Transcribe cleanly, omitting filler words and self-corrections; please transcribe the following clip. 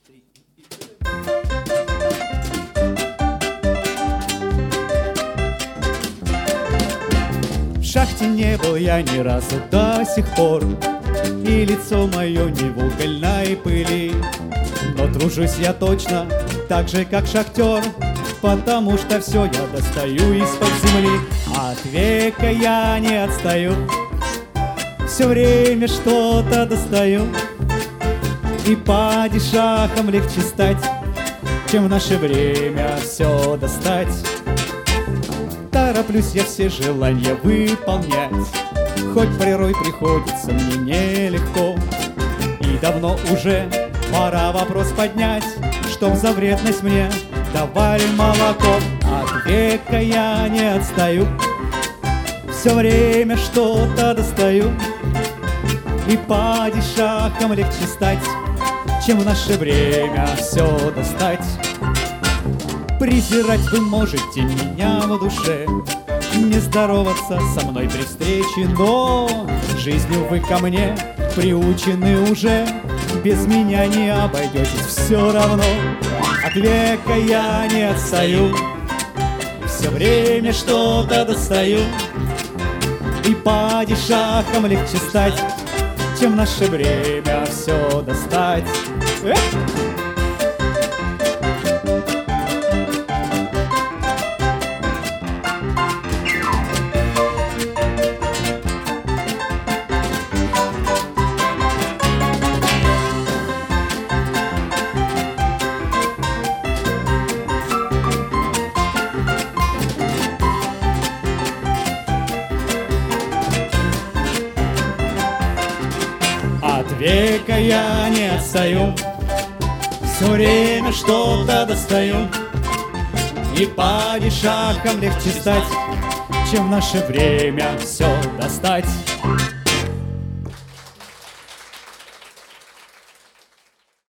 В шахте не был я ни разу до сих пор, и лицо мое не в угольной пыли. Но тружусь я точно так же, как шахтер, потому что все я достаю из-под земли. От века я не отстаю, все время что-то достаю. И падишахом легче стать, чем в наше время все достать. Тороплюсь я все желания выполнять, хоть порой приходится мне нелегко. И давно уже пора вопрос поднять, чтоб за вредность мне давали молоко. От века я не отстаю, все время что-то достаю. И падишахом легче стать, чем в наше время все достать. Презирать вы можете меня в душе, не здороваться со мной при встрече, но жизнью вы ко мне приучены уже, без меня не обойдетесь все равно. От века я не отстаю, все время что-то достаю. И падишахом легче стать, чем в наше время все достать. От века я не отстаю, все время что-то достаю. И падишахом легче стать, чем в наше время все достать.